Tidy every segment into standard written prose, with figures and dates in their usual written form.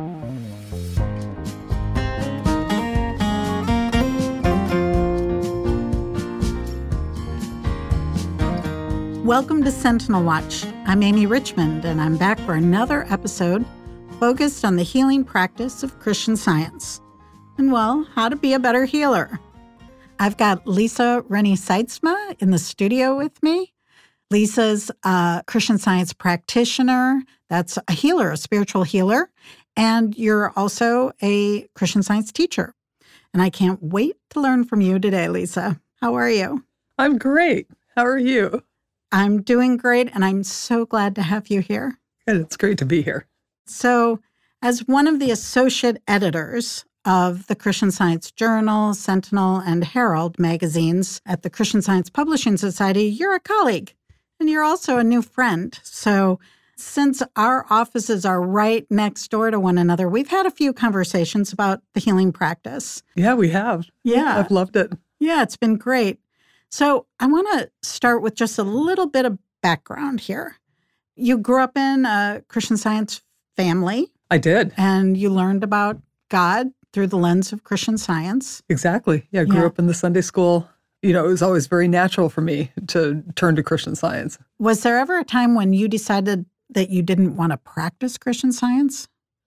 Welcome to Sentinel Watch. I'm Amy Richmond, and I'm back for another episode focused on the healing practice of Christian Science. And, well, how to be a better healer. I've got Lisa Rennie Seidsma in the studio with me. Lisa's a Christian Science practitioner. That's a healer, a spiritual healer. And you're also a Christian Science teacher. And I can't wait to learn from you today, Lisa. How are you? I'm great. How are you? I'm doing great, and I'm so glad to have you here. Good. It's great to be here. So, as one of the associate editors of the Christian Science Journal, Sentinel, and Herald magazines at the Christian Science Publishing Society, you're a colleague, and you're also a new friend. So, since our offices are right next door to one another, we've had a few conversations about the healing practice. Yeah, we have. Yeah. I've loved it. Yeah, it's been great. So I want to start with just a little bit of background here. You grew up in a Christian Science family. I did. And you learned about God through the lens of Christian Science. Exactly. Yeah, I grew up in the Sunday school. You know, it was always very natural for me to turn to Christian Science. Was there ever a time when you decided that you didn't want to practice Christian Science?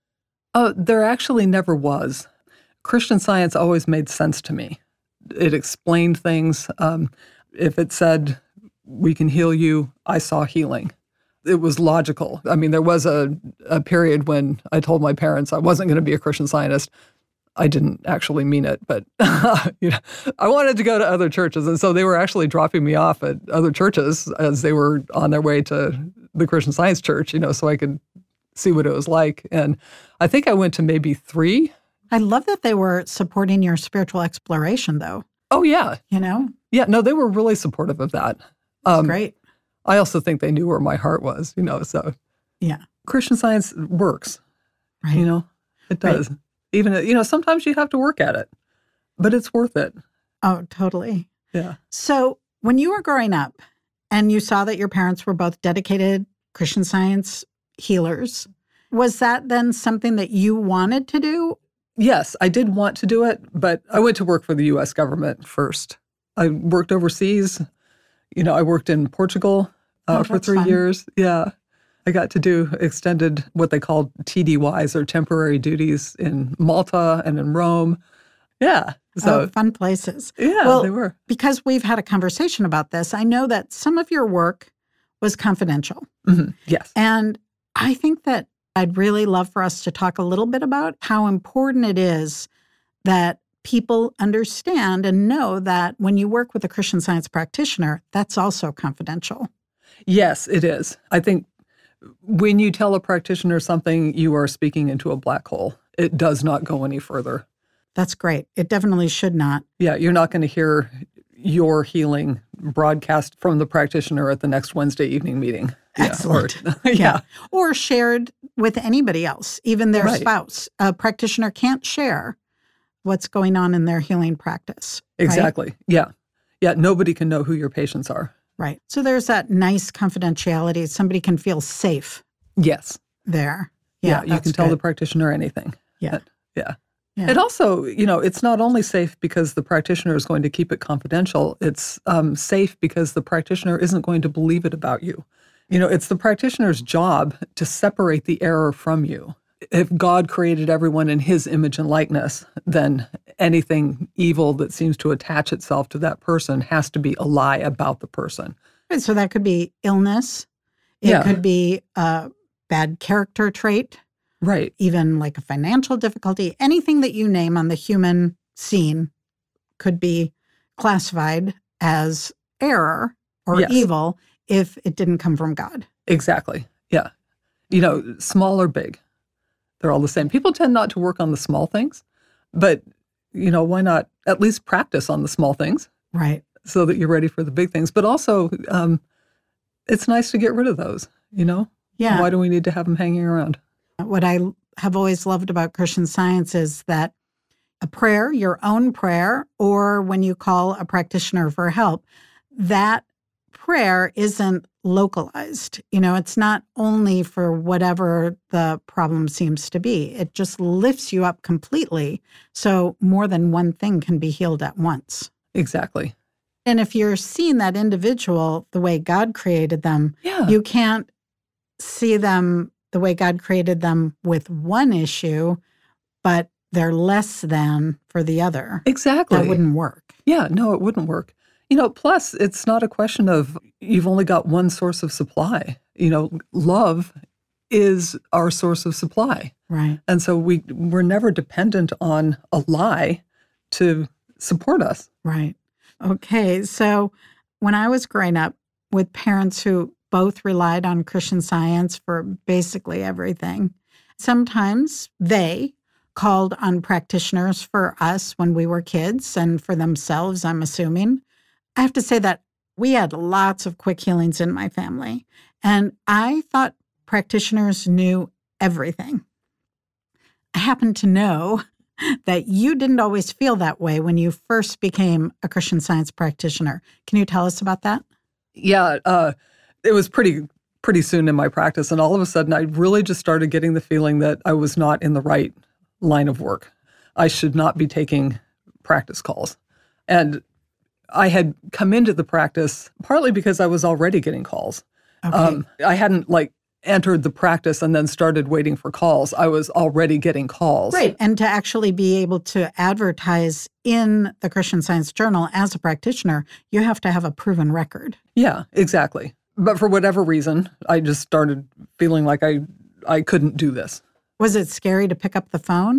Oh, there actually never was. Christian Science always made sense to me. It explained things. If it said, we can heal you, I saw healing. It was logical. I mean, there was a period when I told my parents I wasn't going to be a Christian Scientist. I didn't actually mean it, but you know, I wanted to go to other churches. And so they were actually dropping me off at other churches as they were on their way to the Christian Science church, you know, so I could see what it was like. And I think I went to maybe 3. I love that they were supporting your spiritual exploration, though. Oh, yeah. You know? Yeah, no, they were really supportive of that. That's great. I also think they knew where my heart was, you know, so. Yeah. Christian Science works, right. You know, it does. Right. Even, you know, sometimes you have to work at it, but it's worth it. Oh, totally. Yeah. So when you were growing up and you saw that your parents were both dedicated Christian Science healers, was that then something that you wanted to do? Yes, I did want to do it, but I went to work for the U.S. government first. I worked overseas. You know, I worked in Portugal for 3 years. Yeah. I got to do extended, what they called TDYs, or temporary duties, in Malta and in Rome. Yeah. So fun places. Yeah, well, they were. Because we've had a conversation about this, I know that some of your work was confidential. Mm-hmm. Yes. And I think that I'd really love for us to talk a little bit about how important it is that people understand and know that when you work with a Christian Science practitioner, that's also confidential. Yes, it is. I think when you tell a practitioner something, you are speaking into a black hole. It does not go any further. That's great. It definitely should not. Yeah, you're not going to hear your healing broadcast from the practitioner at the next Wednesday evening meeting. Excellent. Yeah. Or shared with anybody else, even their spouse. A practitioner can't share what's going on in their healing practice. Exactly. Right? Yeah. Yeah, nobody can know who your patients are. Right. So there's that nice confidentiality. Somebody can feel safe. Yes. There. Yeah, you can tell the practitioner anything. Yeah. Yeah. Yeah. It also, you know, it's not only safe because the practitioner is going to keep it confidential, it's safe because the practitioner isn't going to believe it about you. You know, it's the practitioner's job to separate the error from you. If God created everyone in his image and likeness, then anything evil that seems to attach itself to that person has to be a lie about the person. Right, so that could be illness. It could be a bad character trait. Right. Even like a financial difficulty. Anything that you name on the human scene could be classified as error or evil if it didn't come from God. Exactly. Yeah. You know, small or big, they're all the same. People tend not to work on the small things, but, you know, why not at least practice on the small things? Right. So that you're ready for the big things. But also, it's nice to get rid of those, you know? Yeah. Why do we need to have them hanging around? What I have always loved about Christian Science is that a prayer, your own prayer, or when you call a practitioner for help, that prayer isn't localized. It's not only for whatever the problem seems to be. It just lifts you up completely. So more than one thing can be healed at once. Exactly. And if you're seeing that individual the way God created them, you can't see them the way God created them with one issue, but they're less than for the other. Exactly. That wouldn't work. Yeah, no, it wouldn't work. Plus, it's not a question of you've only got one source of supply. Love is our source of supply. Right. And so we're never dependent on a lie to support us. Right. Okay. So when I was growing up with parents who both relied on Christian Science for basically everything, sometimes they called on practitioners for us when we were kids and for themselves, I'm assuming. I have to say that we had lots of quick healings in my family, and I thought practitioners knew everything. I happen to know that you didn't always feel that way when you first became a Christian Science practitioner. Can you tell us about that? Yeah, it was pretty soon in my practice, and all of a sudden I really just started getting the feeling that I was not in the right line of work. I should not be taking practice calls. And I had come into the practice partly because I was already getting calls. Okay. I hadn't entered the practice and then started waiting for calls. I was already getting calls. Right. And to actually be able to advertise in the Christian Science Journal as a practitioner, you have to have a proven record. Yeah, exactly. But for whatever reason, I just started feeling like I couldn't do this. Was it scary to pick up the phone?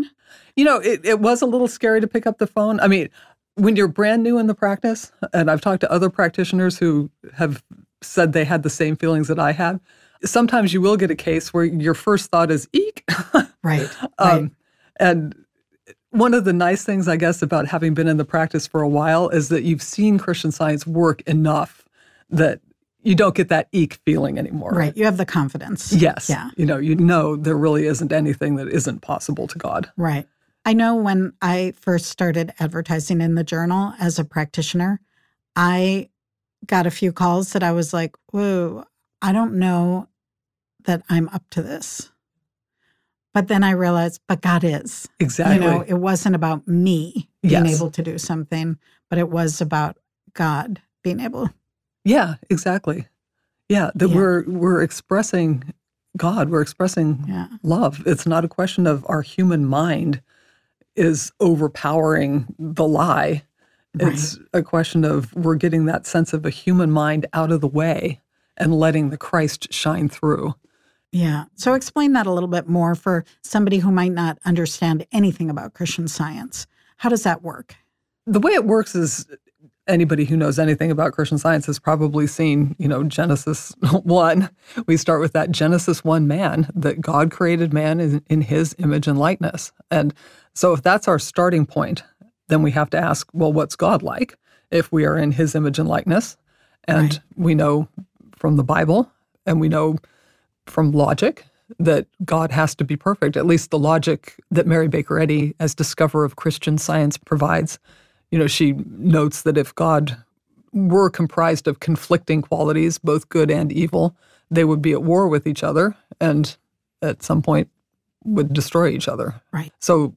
It was a little scary to pick up the phone. I mean, when you're brand new in the practice, and I've talked to other practitioners who have said they had the same feelings that I had, sometimes you will get a case where your first thought is, eek. Right. And one of the nice things, I guess, about having been in the practice for a while is that you've seen Christian Science work enough that you don't get that eek feeling anymore. Right. You have the confidence. Yes. Yeah. You know there really isn't anything that isn't possible to God. Right. I know when I first started advertising in the journal as a practitioner, I got a few calls that I was like, whoa, I don't know that I'm up to this. But then I realized, but God is. Exactly. It wasn't about me being Yes. able to do something, but it was about God being able. Yeah, exactly. Yeah, that we're expressing God, we're expressing love. It's not a question of our human mind is overpowering the lie. Right. It's a question of we're getting that sense of a human mind out of the way and letting the Christ shine through. Yeah. So explain that a little bit more for somebody who might not understand anything about Christian Science. How does that work? The way it works is anybody who knows anything about Christian Science has probably seen, Genesis 1. We start with that Genesis 1 man, that God created man in his image and likeness. And so if that's our starting point, then we have to ask, well, what's God like if we are in his image and likeness? And we know from the Bible and we know from logic that God has to be perfect, at least the logic that Mary Baker Eddy, as discoverer of Christian Science, provides. She notes that if God were comprised of conflicting qualities, both good and evil, they would be at war with each other and at some point would destroy each other. Right. So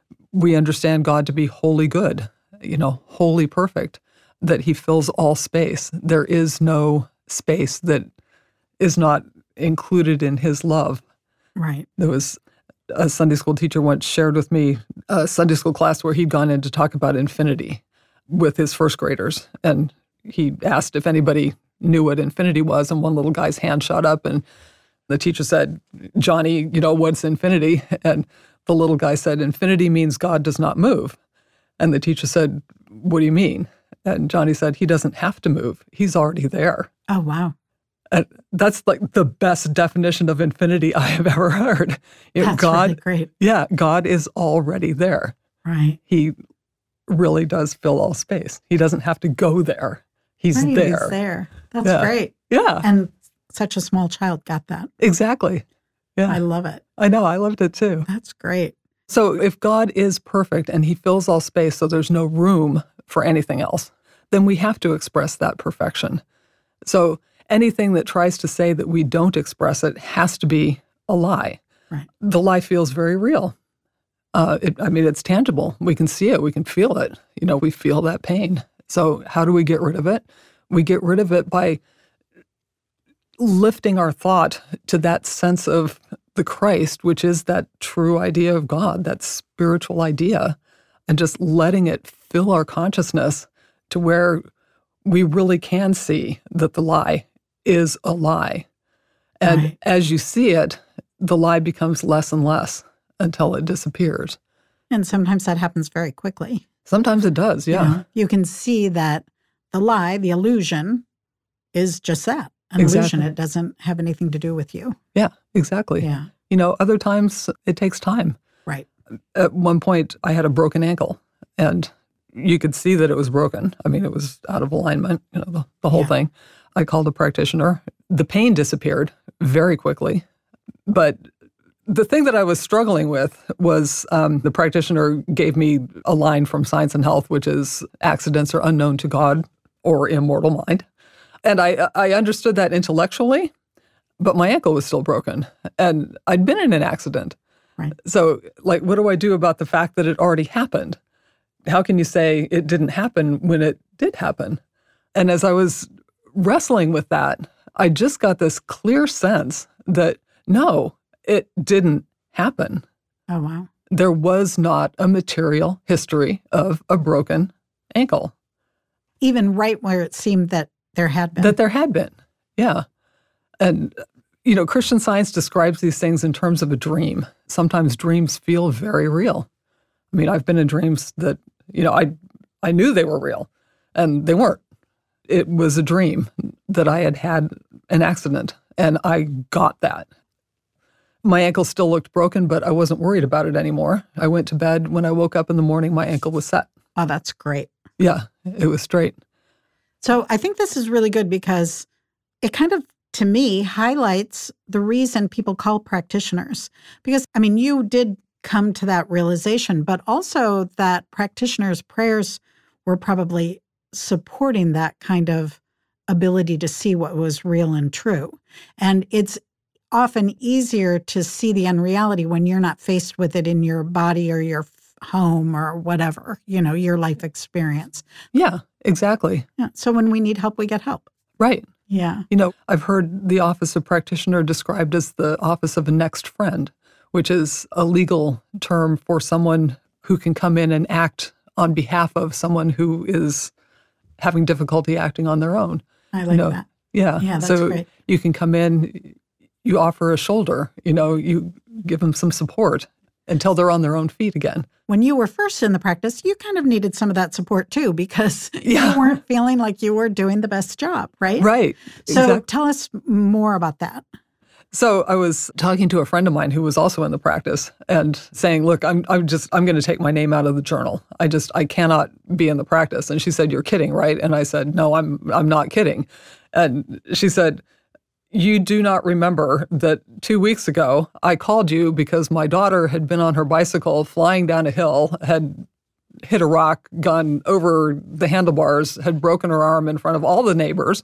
we understand God to be wholly good, wholly perfect, that he fills all space. There is no space that is not included in his love. Right. There was a Sunday school teacher once shared with me a Sunday school class where he'd gone in to talk about infinity with his first graders. And he asked if anybody knew what infinity was, and one little guy's hand shot up, and the teacher said, Johnny, what's infinity? And the little guy said, infinity means God does not move. And the teacher said, what do you mean? And Johnny said, he doesn't have to move. He's already there. Oh, wow. And that's like the best definition of infinity I have ever heard. That's God, really great. Yeah, God is already there. Right. He really does fill all space. He doesn't have to go there. He's Right, there. He's there. That's great. Yeah. And such a small child got that. Exactly. Yeah. I love it. I know. I loved it too. That's great. So if God is perfect and he fills all space so there's no room for anything else, then we have to express that perfection. So anything that tries to say that we don't express it has to be a lie. Right. The lie feels very real. It's tangible. We can see it. We can feel it. We feel that pain. So how do we get rid of it? We get rid of it by lifting our thought to that sense of the Christ, which is that true idea of God, that spiritual idea, and just letting it fill our consciousness to where we really can see that the lie is a lie. And as you see it, the lie becomes less and less until it disappears. And sometimes that happens very quickly. Sometimes it does, yeah. You can see that the lie, the illusion, is just that, an illusion. It doesn't have anything to do with you. Yeah, exactly. Yeah. Other times it takes time. Right. At one point, I had a broken ankle, and you could see that it was broken. It was out of alignment, the whole thing. I called a practitioner. The pain disappeared very quickly, but the thing that I was struggling with was the practitioner gave me a line from Science and Health, which is accidents are unknown to God or immortal mind. And I understood that intellectually, but my ankle was still broken. And I'd been in an accident. Right. So, what do I do about the fact that it already happened? How can you say it didn't happen when it did happen? And as I was wrestling with that, I just got this clear sense that, no, it didn't happen. Oh, wow. There was not a material history of a broken ankle. Even right where it seemed that there had been. That there had been, yeah. And, Christian Science describes these things in terms of a dream. Sometimes dreams feel very real. I've been in dreams that, I knew they were real, and they weren't. It was a dream that I had an accident, and I got that. My ankle still looked broken, but I wasn't worried about it anymore. I went to bed. When I woke up in the morning, my ankle was set. Oh, that's great. Yeah, it was straight. So I think this is really good because it kind of, to me, highlights the reason people call practitioners. Because, you did come to that realization, but also that practitioners' prayers were probably supporting that kind of ability to see what was real and true. And it's often easier to see the unreality when you're not faced with it in your body or your home or whatever, your life experience. Yeah, exactly. Yeah. So when we need help, we get help. Right. Yeah. I've heard the office of practitioner described as the office of a next friend, which is a legal term for someone who can come in and act on behalf of someone who is having difficulty acting on their own. I like that. Yeah. Yeah, that's so great. You can come in, you offer a shoulder, you give them some support until they're on their own feet again. When you were first in the practice, you kind of needed some of that support too, because you weren't feeling like you were doing the best job, right? Right. So exactly. Tell us more about that. So I was talking to a friend of mine who was also in the practice and saying, look, I'm going to take my name out of the journal. I cannot be in the practice. And she said, you're kidding, right? And I said, no, I'm not kidding. And she said, you do not remember that 2 weeks ago, I called you because my daughter had been on her bicycle flying down a hill, had hit a rock, gone over the handlebars, had broken her arm in front of all the neighbors,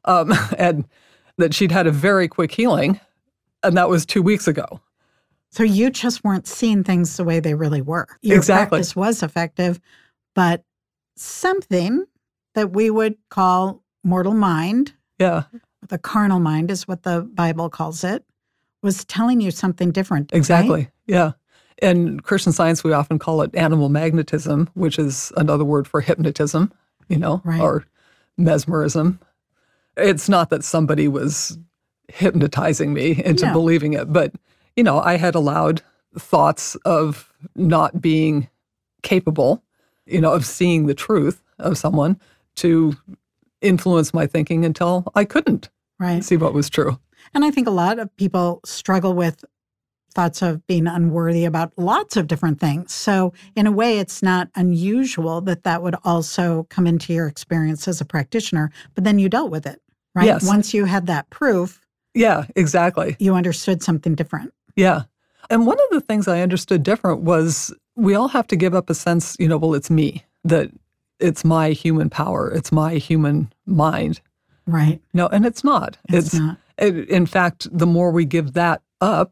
and that she'd had a very quick healing. And that was 2 weeks ago. So you just weren't seeing things the way they really were. Your Exactly. practice was effective, but something that we would call mortal mind, Yeah. the carnal mind is what the Bible calls it, was telling you something different. Exactly. Right? Yeah. In Christian Science, we often call it animal magnetism, which is another word for hypnotism, Right. or mesmerism. It's not that somebody was hypnotizing me into believing it, but, I had allowed thoughts of not being capable, of seeing the truth of someone to influence my thinking until I couldn't see what was true. And I think a lot of people struggle with thoughts of being unworthy about lots of different things. So in a way, it's not unusual that would also come into your experience as a practitioner, but then you dealt with it, right? Yes. Once you had that proof. Yeah, exactly. You understood something different. Yeah. And one of the things I understood different was we all have to give up a sense, well, it's me, that it's my human power, it's my human mind. Right. No, and it's not. It's not. In fact, the more we give that up,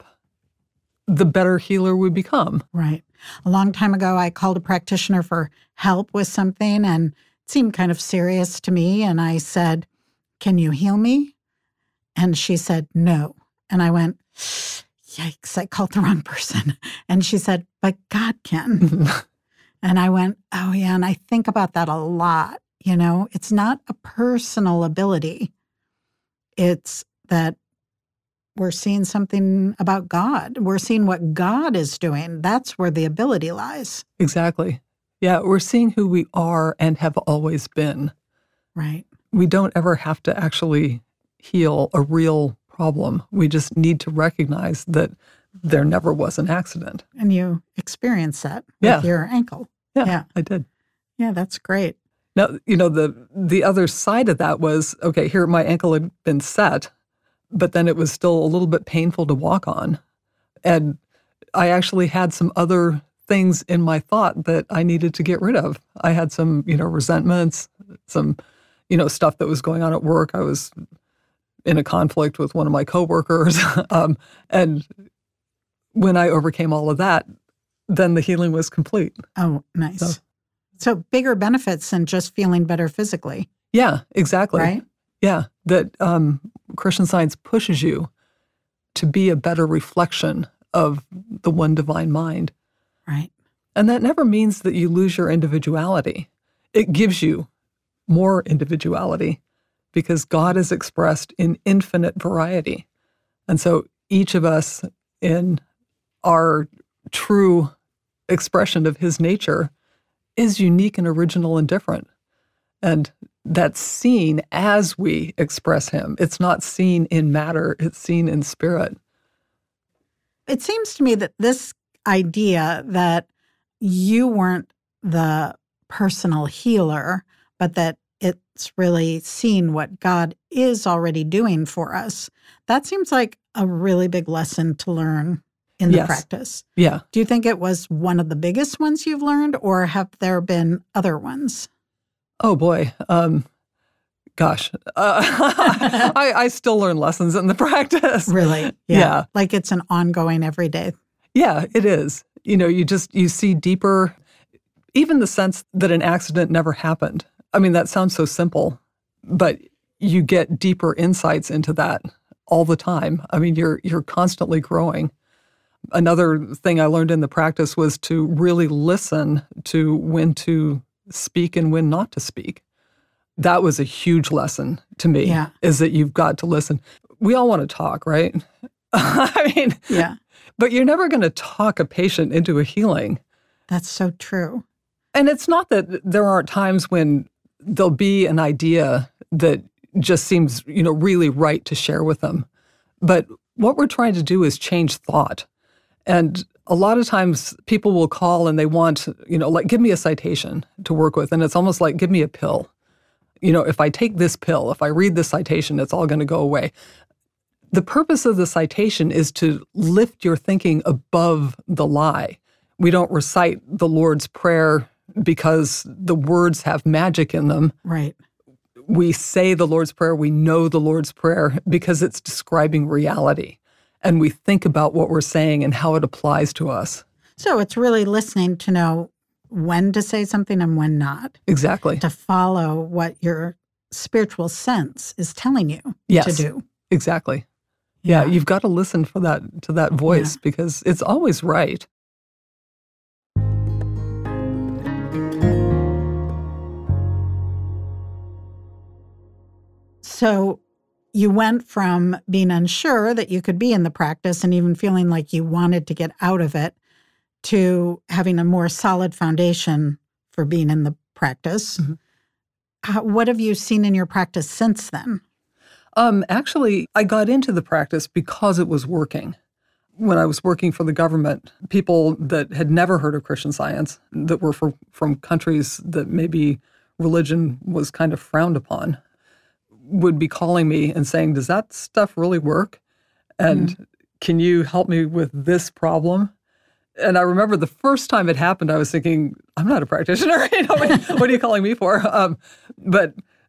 the better healer we become. Right. A long time ago, I called a practitioner for help with something, and it seemed kind of serious to me. And I said, "Can you heal me?" And she said, "No." And I went, "Yikes, I called the wrong person." And she said, "But God can." And I went, "Oh, yeah." And I think about that a lot. It's not a personal ability. It's that we're seeing something about God. We're seeing what God is doing. That's where the ability lies. Exactly. Yeah, we're seeing who we are and have always been. Right. We don't ever have to actually heal a real problem. We just need to recognize that there never was an accident. And you experienced that with your ankle. Yeah, I did. Yeah, that's great. Now, the other side of that was, okay, here my ankle had been set, but then it was still a little bit painful to walk on. And I actually had some other things in my thought that I needed to get rid of. I had some, resentments, some, stuff that was going on at work. I was in a conflict with one of my coworkers. And when I overcame all of that, then the healing was complete. Oh, nice. So bigger benefits than just feeling better physically. Yeah, exactly. Right? Yeah, that Christian Science pushes you to be a better reflection of the one divine mind. Right. And that never means that you lose your individuality. It gives you more individuality because God is expressed in infinite variety. And so each of us in our true expression of his nature is unique and original and different. And that's seen as we express him. It's not seen in matter, it's seen in spirit. It seems to me that this idea that you weren't the personal healer, but that it's really seeing what God is already doing for us, that seems like a really big lesson to learn in the practice. Yeah. Do you think it was one of the biggest ones you've learned, or have there been other ones? Oh, boy. Gosh. I still learn lessons in the practice. Really? Yeah. Like it's an ongoing everyday. Yeah, it is. You see deeper, even the sense that an accident never happened. I mean, that sounds so simple, but you get deeper insights into that all the time. I mean, you're constantly growing. Another thing I learned in the practice was to really listen to when to speak and when not to speak. That was a huge lesson to me, is that you've got to listen. We all want to talk, right? I mean, but you're never going to talk a patient into a healing. That's so true. And it's not that there aren't times when there'll be an idea that just seems, really right to share with them. But what we're trying to do is change thought. And a lot of times people will call and they want, like, give me a citation to work with. And it's almost like, give me a pill. If I take this pill, if I read this citation, it's all going to go away. The purpose of the citation is to lift your thinking above the lie. We don't recite the Lord's Prayer because the words have magic in them. Right. We say the Lord's Prayer, we know the Lord's Prayer because it's describing reality. And we think about what we're saying and how it applies to us. So it's really listening to know when to say something and when not. Exactly. To follow what your spiritual sense is telling you to do. Exactly. Yeah, you've got to listen for that voice because it's always right. So you went from being unsure that you could be in the practice and even feeling like you wanted to get out of it to having a more solid foundation for being in the practice. Mm-hmm. What have you seen in your practice since then? Actually, I got into the practice because it was working. When I was working for the government, people that had never heard of Christian Science, that were from countries that maybe religion was kind of frowned upon, would be calling me and saying, does that stuff really work? And can you help me with this problem? And I remember the first time it happened, I was thinking, I'm not a practitioner. What are you calling me for? But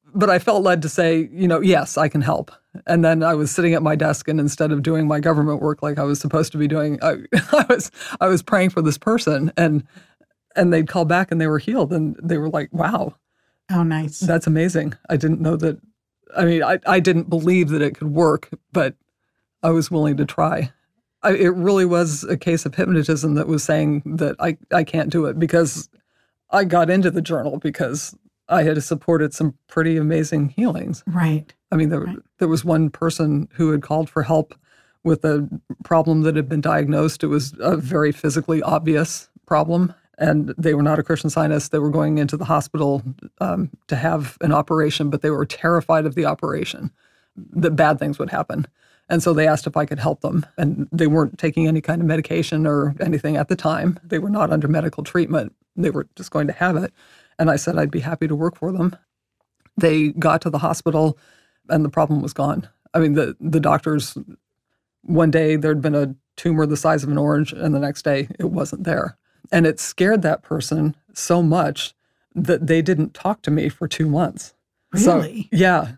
But I felt led to say, yes, I can help. And then I was sitting at my desk, and instead of doing my government work like I was supposed to be doing, I was praying for this person, and they'd call back and they were healed, and they were like, wow. Oh, nice. That's amazing. I didn't know that. I mean, I didn't believe that it could work, but I was willing to try. It really was a case of hypnotism that was saying that I can't do it, because I got into the journal because I had supported some pretty amazing healings. Right. I mean, there was one person who had called for help with a problem that had been diagnosed. It was a very physically obvious problem, and they were not a Christian Scientist. They were going into the hospital to have an operation, but they were terrified of the operation, that bad things would happen. And so they asked if I could help them. And they weren't taking any kind of medication or anything at the time. They were not under medical treatment. They were just going to have it. And I said I'd be happy to work for them. They got to the hospital, and the problem was gone. I mean, the doctors, one day there'd been a tumor the size of an orange, and the next day it wasn't there. And it scared that person so much that they didn't talk to me for 2 months. Really? So, yeah.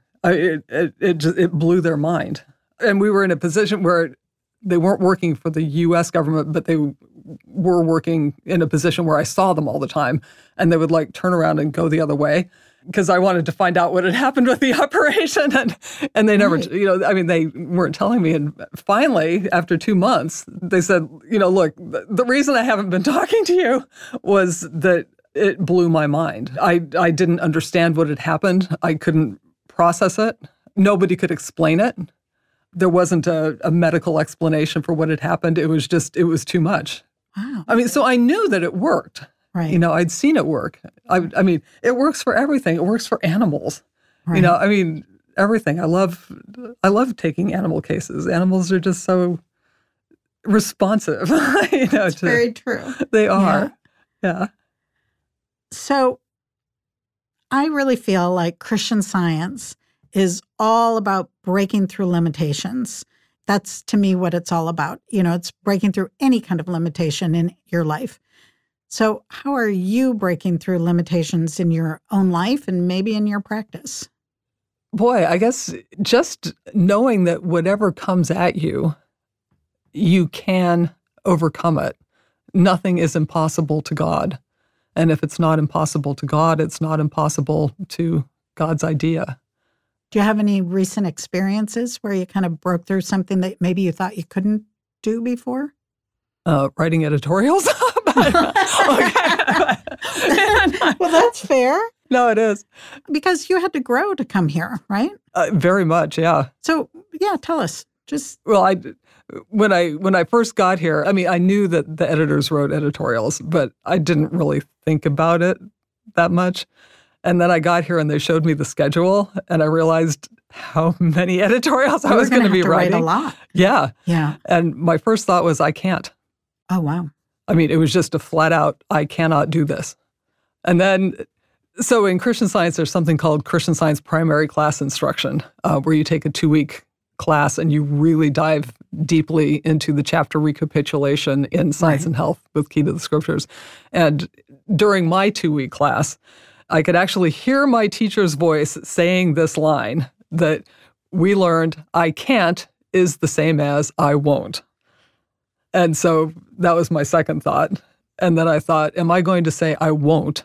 It blew their mind. And we were in a position where they weren't working for the U.S. government, but they were working in a position where I saw them all the time. And they would turn around and go the other way, because I wanted to find out what had happened with the operation. And they never, Right. they weren't telling me. And finally, after 2 months, they said, look, the reason I haven't been talking to you was that it blew my mind. I didn't understand what had happened. I couldn't process it. Nobody could explain it. There wasn't a medical explanation for what had happened. It was too much. Wow. I mean, so I knew that it worked. Right. I'd seen it work. I mean, it works for everything. It works for animals. Right. I mean, everything. I love taking animal cases. Animals are just so responsive. It's very true. They are. Yeah. So I really feel like Christian Science is all about breaking through limitations. That's, to me, what it's all about. It's breaking through any kind of limitation in your life. So how are you breaking through limitations in your own life and maybe in your practice? Boy, I guess just knowing that whatever comes at you, you can overcome it. Nothing is impossible to God. And if it's not impossible to God, it's not impossible to God's idea. Do you have any recent experiences where you kind of broke through something that maybe you thought you couldn't do before? Writing editorials. Well, that's fair. No, it is. Because you had to grow to come here, right? Very much, yeah. So, yeah, tell us. Well, when I first got here, I mean, I knew that the editors wrote editorials, but I didn't really think about it that much. And then I got here and they showed me the schedule, and I realized how many editorials I was going to be writing. Write a lot. Yeah. Yeah. And my first thought was, I can't. Oh, wow. I mean, it was just a flat out, I cannot do this. And then, so in Christian Science, there's something called Christian Science Primary Class Instruction, where you take a 2-week class and you really dive deeply into the chapter recapitulation in Science and Health with Key to the Scriptures. And during my 2-week class, I could actually hear my teacher's voice saying this line that we learned, I can't is the same as I won't. And so that was my second thought. And then I thought, am I going to say I won't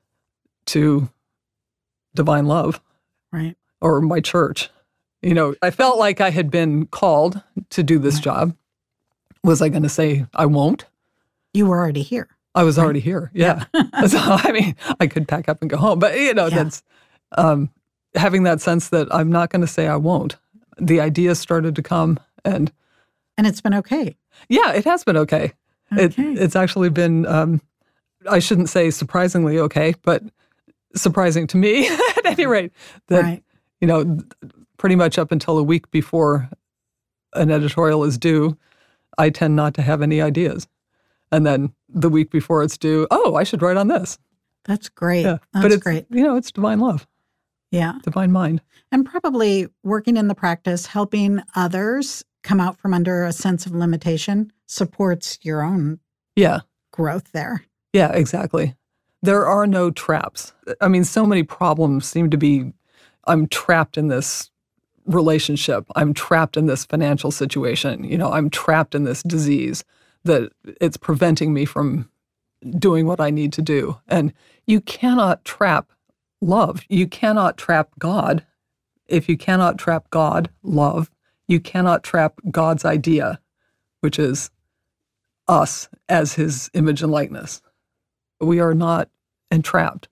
to Divine Love? Right. Or my church? I felt like I had been called to do this job. Was I going to say I won't? You were already here. I was already here. Yeah. So, I mean, I could pack up and go home. But, that's having that sense that I'm not going to say I won't. The ideas started to come. And it's been okay. Yeah, it has been okay. It's actually been, I shouldn't say surprisingly okay, but surprising to me at any rate. That, pretty much up until a week before an editorial is due, I tend not to have any ideas. And then the week before it's due, I should write on this. That's great. Yeah. That's great. It's divine love. Yeah. Divine mind. And probably working in the practice, helping others come out from under a sense of limitation supports your own growth there. Yeah, exactly. There are no traps. I mean, so many problems seem to be I'm trapped in this relationship. I'm trapped in this financial situation. I'm trapped in this disease that it's preventing me from doing what I need to do. And you cannot trap love. You cannot trap God. If you cannot trap God, love, you cannot trap God's idea, which is us as his image and likeness. We are not entrapped.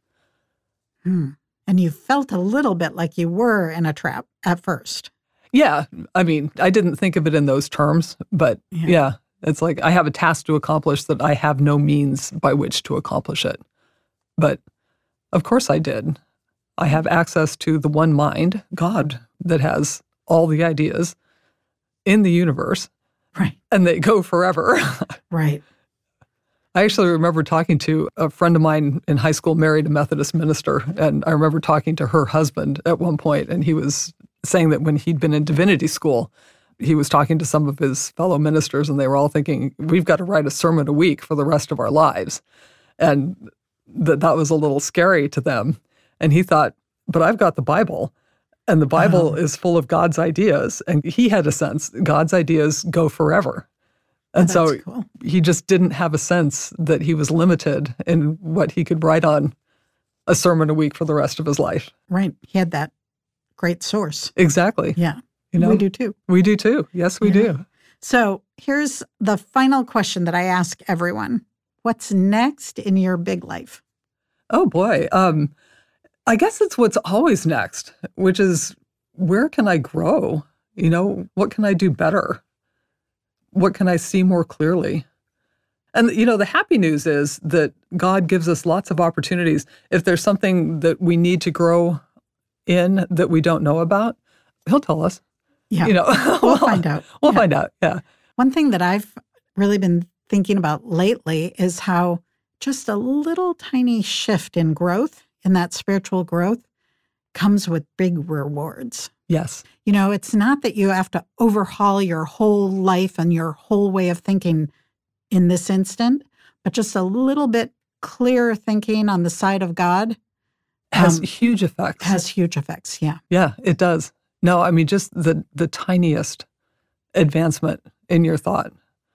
And you felt a little bit like you were in a trap at first. Yeah. I mean, I didn't think of it in those terms, but yeah, it's like I have a task to accomplish that I have no means by which to accomplish it. But of course I did. I have access to the one mind, God, that has all the ideas in the universe. Right. And they go forever. Right. I actually remember talking to a friend of mine in high school, married a Methodist minister, and I remember talking to her husband at one point, and he was saying that when he'd been in divinity school, he was talking to some of his fellow ministers, and they were all thinking, we've got to write a sermon a week for the rest of our lives. And that was a little scary to them. And he thought, but I've got the Bible, and the Bible is full of God's ideas. And he had a sense God's ideas go forever. And so cool. He just didn't have a sense that he was limited in what he could write on a sermon a week for the rest of his life. Right. He had that great source. Exactly. Yeah. We do too. We do too. Yes, we do. So here's the final question that I ask everyone. What's next in your big life? Oh, boy. I guess it's what's always next, which is where can I grow? What can I do better? What can I see more clearly? And, the happy news is that God gives us lots of opportunities. If there's something that we need to grow in that we don't know about, he'll tell us. Yeah. We'll find out. We'll find out. Yeah. One thing that I've really been thinking about lately is how just a little tiny shift in growth, in that spiritual growth, comes with big rewards. Yes. It's not that you have to overhaul your whole life and your whole way of thinking in this instant, but just a little bit clearer thinking on the side of God has huge effects. Has huge effects, yeah. Yeah, it does. No, I mean, just the tiniest advancement in your thought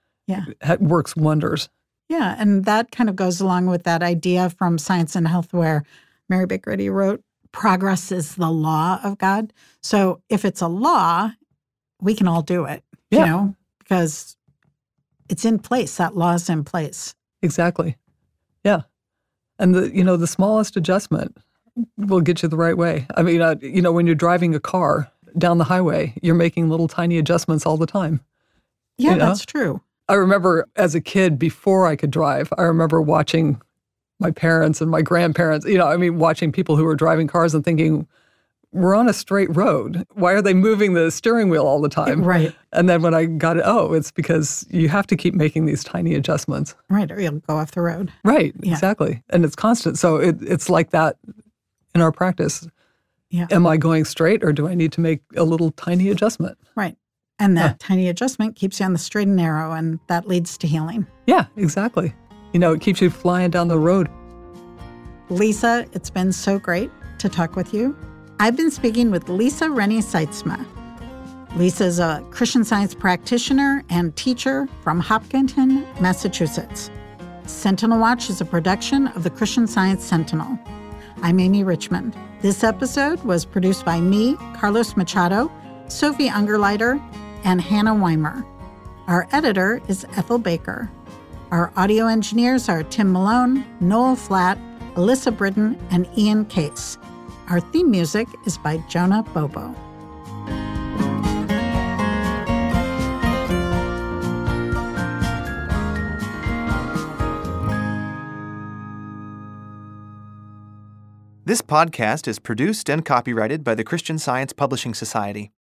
works wonders. Yeah, and that kind of goes along with that idea from Science and Health where Mary Baker Eddy wrote, progress is the law of God. So if it's a law, we can all do it, because it's in place. That law is in place. Exactly. Yeah. And the smallest adjustment will get you the right way. I mean, when you're driving a car down the highway, you're making little tiny adjustments all the time. Yeah, that's true. I remember as a kid, before I could drive, I remember watching my parents and my grandparents, watching people who were driving cars and thinking, we're on a straight road. Why are they moving the steering wheel all the time? Right. And then when I got it, it's because you have to keep making these tiny adjustments. Right, or you'll go off the road. Right, exactly. And it's constant. So it's like that in our practice. Yeah. Am I going straight, or do I need to make a little tiny adjustment? Right. And that tiny adjustment keeps you on the straight and narrow, and that leads to healing. Yeah, exactly. It keeps you flying down the road. Lisa, it's been so great to talk with you. I've been speaking with Lisa Rennie-Sytsma. Lisa is a Christian Science practitioner and teacher from Hopkinton, Massachusetts. Sentinel Watch is a production of the Christian Science Sentinel. I'm Amy Richmond. This episode was produced by me, Carlos Machado, Sophie Ungerleider, and Hannah Weimer. Our editor is Ethel Baker. Our audio engineers are Tim Malone, Noel Flatt, Alyssa Britton, and Ian Case. Our theme music is by Jonah Bobo. This podcast is produced and copyrighted by the Christian Science Publishing Society.